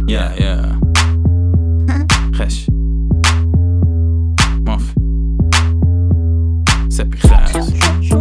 yeah خش ماف سپی خش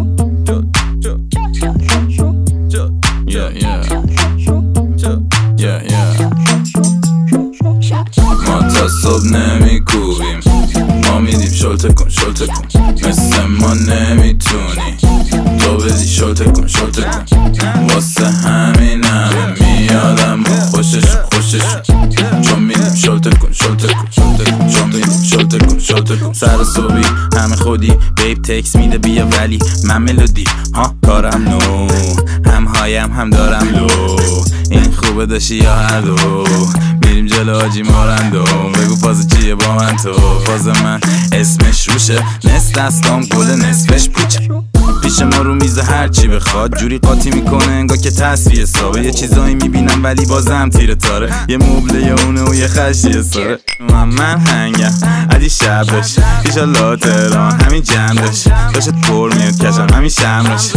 ما تا صبح نمی کوبیم، ما میدیم شلته کن مثل ما نمیتونی تو بدی شلته کن واسه همین همه میادم و خوششون چون میدیم شلته کن چون میدیم شلته کن سر صبحی همه خودی بیب تکس میده بیا ولی من ملودی ها کارم نو هم دارم لو این خوبه داشتی یا هر دو میریم جلو آجی مارندو بگو فاز چیه با من تو فاز من اسمش روشه نصف دستام گل نصفش پوچه پیش ما رو میزه هر چی بخواد جوری قاطی میکنه انگار که تصفیه حسابه یه چیزایی میبینم ولی بازم تیره تاره یه مبله یا اونه و یه خشی ساره من هنگم عدی شب داشت ایشالله تهران همین جمع داشت داشت پر میاد کشم همین شم باشه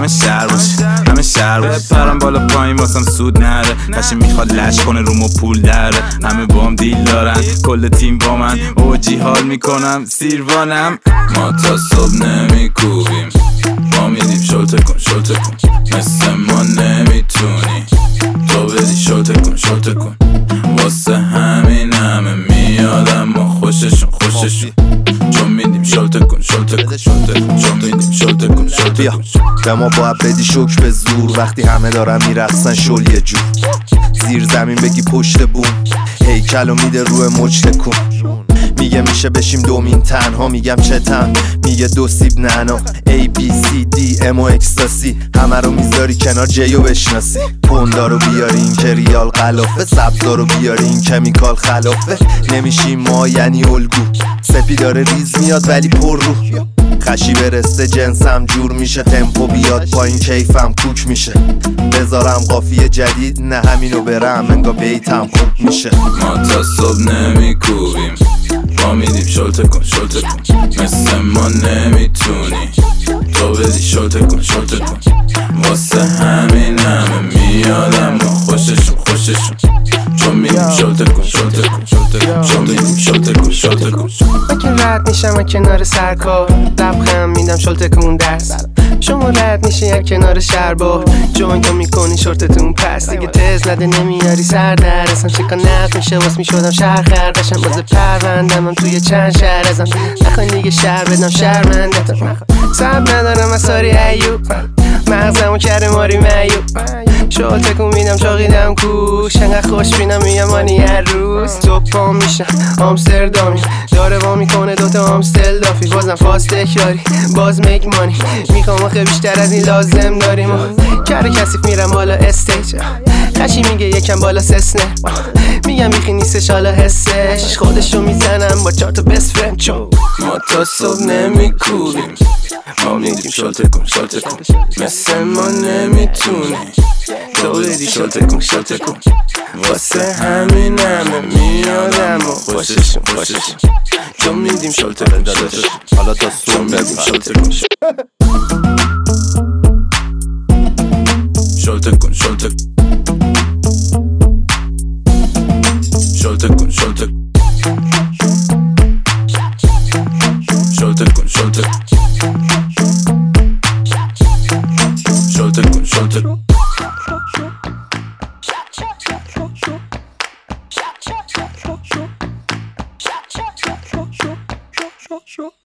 همه شهر باشه پرم بالا پایین واسم سود نره قشی میخواد لش کنه رومو پول داره همه بام دیل دارن کل تیم با من اوجی حال میکنم سیروانم ما تا صبح نمیکوبیم ما میدیم شلته کن مثل ما نمیتونی تو بدی شلته کن واسه همین همه میادم و خوششون چون میدیم شلته کن چون میدیم شلته کن به ما باید بدی شک به زور وقتی همه دارن میرقصن شل یه جور زیر زمین بگی پشت بوم هیکلو میده روی مچ تکون میگه میشه بشیم دومین تنها میگم چتم میگه دو سیب نعنا A B C D M و اکستاسی همه رو میذاری کنار جیو بشناسی پوندا رو بیاری این که ریال غلافه سبزا رو بیاری این کمیکال خلافه نمیشیم ما یعنی الگو سپی داره ریز میاد ولی پر رو خشی برسته جنسم جور میشه تمپو بیاد پایین کیفم کوک میشه بذارم قافیه جدید نه همینو برم انگا بیتم خوب میشه ما تا صبح نمیکوبیم ما میدیم شلته کن مثل ما نمیتونی تو بدی شلته کن واسه همین همه میادم و خوششون چون میدیم شلته کن چون میدیم شلته کن من که رد میشم کنار سرکار لبخند میدم شلته کن درس شما رد میشی از کنار شهربار جوین تو میکنی شورتتون پس دیگه تز نده نمیاری سر در اصلا شکا نف میشه واس میشدم شهر خردشم باز پروندم توی چند شهر ازم نخواین دیگه شهر بدم شهرمندتم سب ندارم از ساری ایوب مغزمو کرده ماری میوب شلته کن میدم شاقیدم کوش انقدر خوش بینم میگم مانی هر روز تو پام میشم آمستردامی داره وا میکنه دوتا آمستل دافی بازم فاست تکراری باز میک مانی میخوام آخه بیشتر از این لازم داریم کار کسیف میرم بالا استیج خشی میگه یکم بالا سسنه میگم بیخی نیستش حالا حسش خودشو میزنم با 4 تا بست فرند چون ما تا صبح نمیکوبیم ما میدیم شلته کن مثل ما نمیتونی تو بدی شلته کن واسه همین همه میادم و خوششون چون میدیم شلته کن حالا تا صبح میدیم شلته کن شلته کن شلته